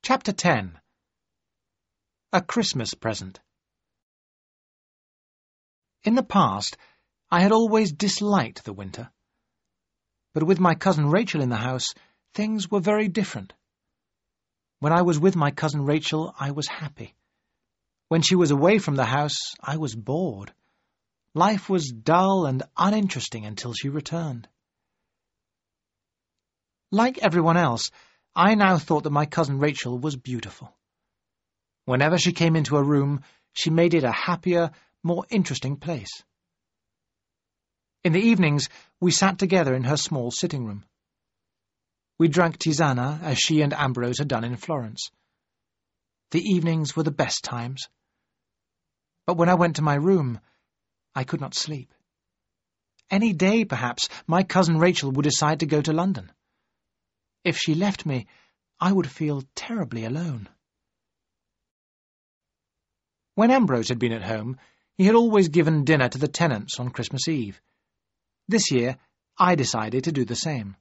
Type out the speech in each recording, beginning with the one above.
Chapter 10. A Christmas Present. In the past, I had always disliked the winter. But with my cousin Rachel in the house, things were very different. When I was with my cousin Rachel, I was happy. When she was away from the house, I was bored. Life was dull and uninteresting until she returned. Like everyone else, I now thought that my cousin Rachel was beautiful. Whenever she came into a room, she made it a happier, more interesting place. In the evenings, we sat together in her small sitting room. We drank tisana, as she and Ambrose had done in Florence. The evenings were the best times. But when I went to my room, I could not sleep. Any day, perhaps, my cousin Rachel would decide to go to London. If she left me, I would feel terribly alone. When Ambrose had been at home, he had always given dinner to the tenants on Christmas Eve. This year, I decided to do the same.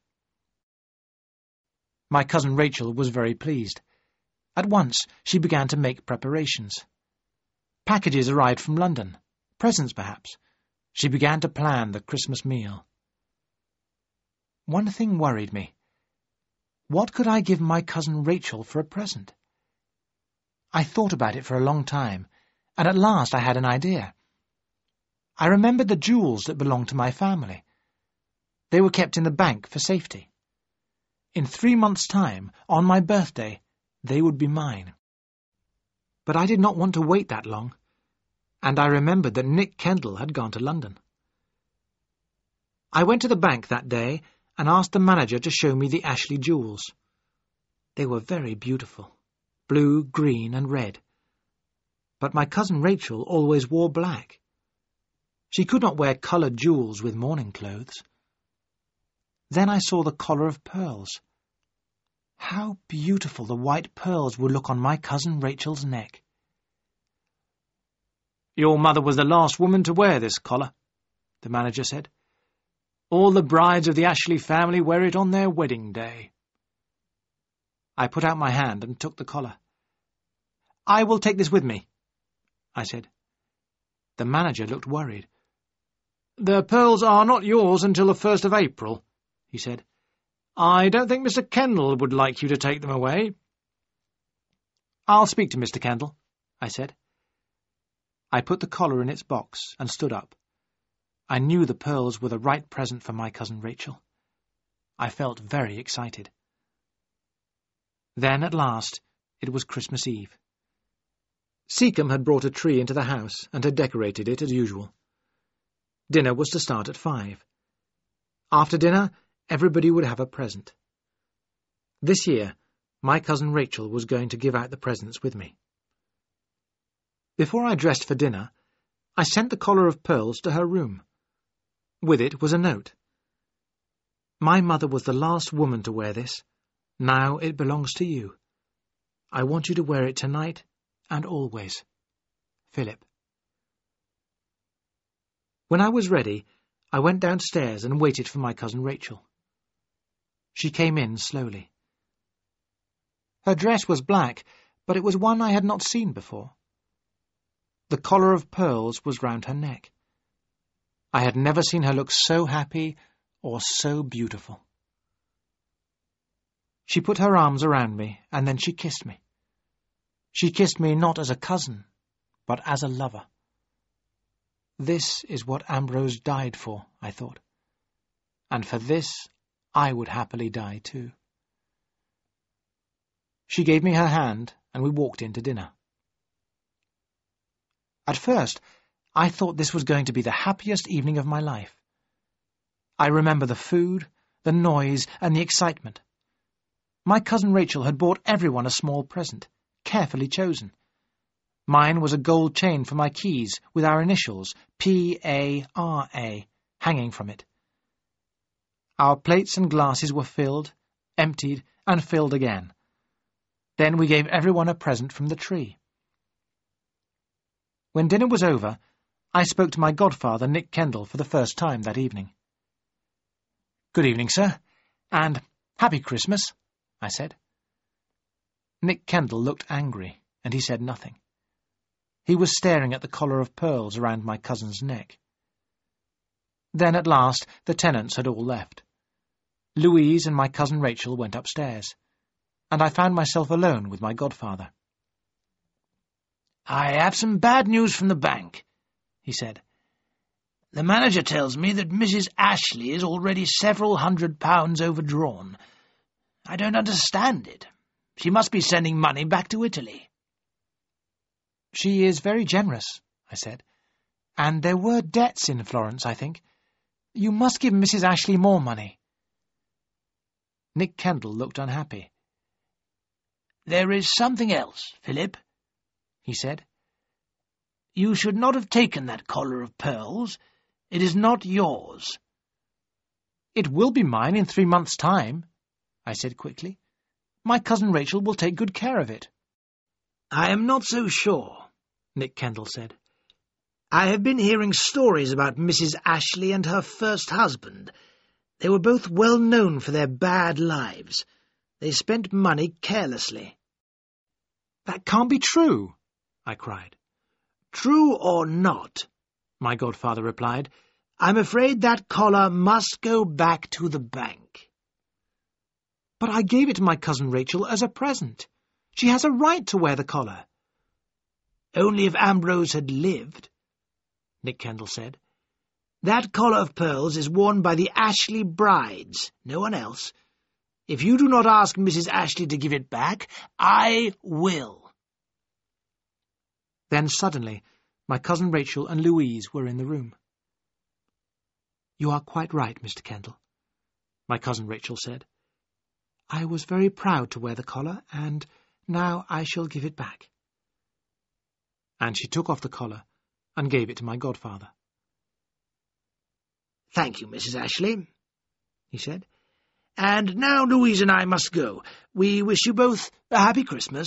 My cousin Rachel was very pleased. At once, she began to make preparations. Packages arrived from London, presents perhaps. She began to plan the Christmas meal. One thing worried me. What could I give my cousin Rachel for a present? I thought about it for a long time, and at last I had an idea. I remembered the jewels that belonged to my family. They were kept in the bank for safety. In 3 months' time, on my birthday, they would be mine. But I did not want to wait that long, and I remembered that Nick Kendall had gone to London. I went to the bank that day and asked the manager to show me the Ashley jewels. They were very beautiful, blue, green and red. But my cousin Rachel always wore black. She could not wear coloured jewels with morning clothes. Then I saw the collar of pearls. How beautiful the white pearls would look on my cousin Rachel's neck. "Your mother was the last woman to wear this collar," the manager said. "All the brides of the Ashley family wear it on their wedding day." I put out my hand and took the collar. "I will take this with me," I said. The manager looked worried. "The pearls are not yours until the 1st of April, he said. "I don't think Mr. Kendall would like you to take them away." "I'll speak to Mr. Kendall," I said. I put the collar in its box and stood up. I knew the pearls were the right present for my cousin Rachel. I felt very excited. Then, at last, it was Christmas Eve. Seacombe had brought a tree into the house and had decorated it as usual. Dinner was to start at 5. After dinner, everybody would have a present. This year, my cousin Rachel was going to give out the presents with me. Before I dressed for dinner, I sent the collar of pearls to her room. With it was a note. "My mother was the last woman to wear this. Now it belongs to you. I want you to wear it tonight and always. Philip." When I was ready, I went downstairs and waited for my cousin Rachel. She came in slowly. Her dress was black, but it was one I had not seen before. The collar of pearls was round her neck. I had never seen her look so happy or so beautiful. She put her arms around me, and then she kissed me. She kissed me not as a cousin, but as a lover. This is what Ambrose died for, I thought. And for this I would happily die too. She gave me her hand, and we walked in to dinner. At first, I thought this was going to be the happiest evening of my life. I remember the food, the noise, and the excitement. My cousin Rachel had bought everyone a small present, carefully chosen. Mine was a gold chain for my keys with our initials, P-A-R-A, hanging from it. Our plates and glasses were filled, emptied, and filled again. Then we gave everyone a present from the tree. When dinner was over, I spoke to my godfather, Nick Kendall, for the first time that evening. "Good evening, sir, and Happy Christmas," I said. Nick Kendall looked angry, and he said nothing. He was staring at the collar of pearls around my cousin's neck. Then, at last, the tenants had all left. Louise and my cousin Rachel went upstairs, and I found myself alone with my godfather. "I have some bad news from the bank," he said. "The manager tells me that Mrs. Ashley is already several £100 overdrawn. I don't understand it. She must be sending money back to Italy." "She is very generous," I said. "And there were debts in Florence, I think. You must give Mrs. Ashley more money." Nick Kendall looked unhappy. "There is something else, Philip," he said. "You should not have taken that collar of pearls. It is not yours." "It will be mine in 3 months' time," I said quickly. "My cousin Rachel will take good care of it." "I am not so sure," Nick Kendall said. "I have been hearing stories about Mrs. Ashley and her first husband. They were both well known for their bad lives. They spent money carelessly." "That can't be true," I cried. "True or not," my godfather replied, "I'm afraid that collar must go back to the bank." "But I gave it to my cousin Rachel as a present. She has a right to wear the collar." "Only if Ambrose had lived," Nick Kendall said. "That collar of pearls is worn by the Ashley brides, no one else. If you do not ask Mrs. Ashley to give it back, I will." Then suddenly my cousin Rachel and Louise were in the room. "You are quite right, Mr. Kendall," my cousin Rachel said. "I was very proud to wear the collar, and now I shall give it back." And she took off the collar and gave it to my godfather. "Thank you, Mrs. Ashley," he said. "And now Louise and I must go. We wish you both a happy Christmas."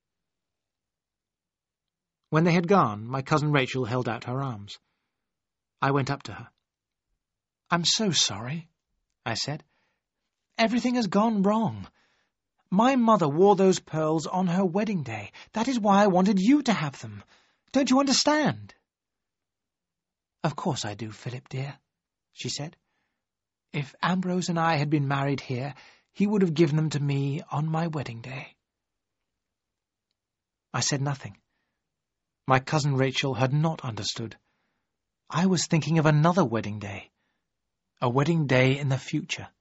When they had gone, my cousin Rachel held out her arms. I went up to her. "I'm so sorry," I said. "Everything has gone wrong. My mother wore those pearls on her wedding day. That is why I wanted you to have them. Don't you understand?" "Of course I do, Philip, dear," she said. "If Ambrose and I had been married here, he would have given them to me on my wedding day." I said nothing. My cousin Rachel had not understood. I was thinking of another wedding day, a wedding day in the future.